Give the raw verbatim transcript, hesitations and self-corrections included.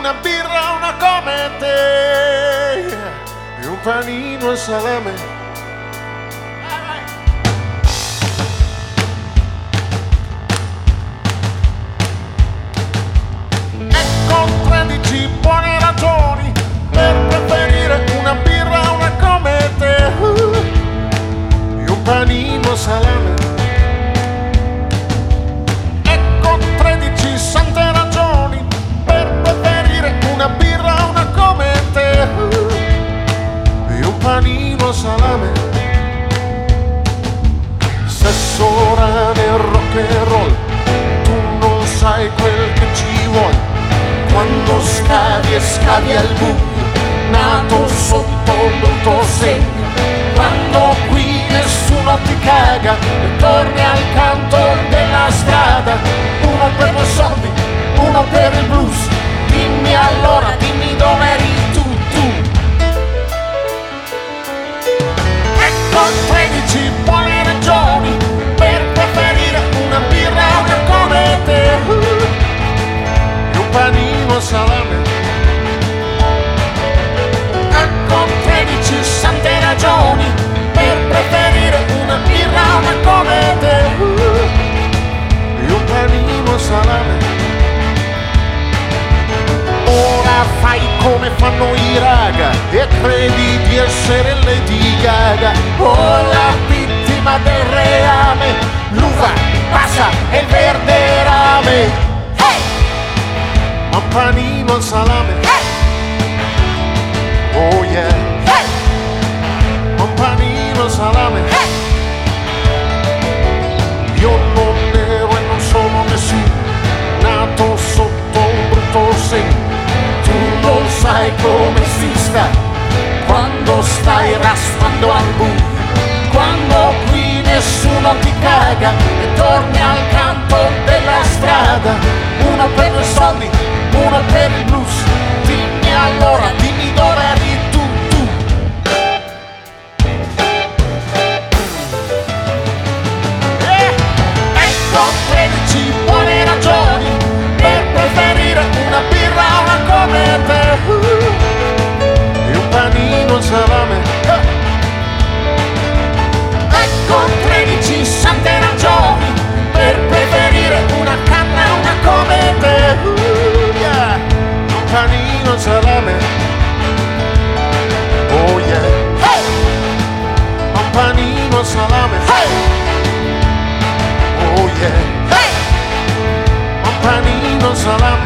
una birra, una come te e un panino al salame. Ecco tredici buone ragioni per preferire una birra, una come te e un panino al salame. Ecco tredici sante ragioni per preferire una birra, una come te e un panino al salame. Sesso, rane, rock and roll, tu non sai quel che ci vuole quando scavi e scavi al buio, nato sotto un brutto segno. Quando qui nessuno ti caga e torni al canto della strada. Uno per i soldi, uno per il blues. Dimmi allora, dimmi dove eri tu, tu. Ecco tredici buone ragioni per preferire una birra, una come te e un panino al salame. Ecco tredici sante ragioni per preferire una birra, una come te e un panino al salame. Ora fai come fanno i raga e credi di essere Lady Gaga o la vittima del reame, l'uva passa e il verde rame. Hey! Un panino al salame. Hey! Oh yeah. Hey! Un panino al salame. Hey! Io non ero e non sono nessuno, nato sotto un brutto segno. Tu non sai come si sta quando stai raspando al buio, quando qui nessuno ti caga e torni al canto della strada. Uno per i soldi, uno per il blues. Dimmi allora, dimmi dove eri tu, tu. Eh, ecco tredici buone ragioni per preferire una birra, una come te e un panino al salame. Ecco tredici sante ragioni per preferire una canna, una come te yeah. Un panino al salame. Oh yeah. Hey! Un panino al salame. Hey! Oh yeah. Hey! Un panino al salame.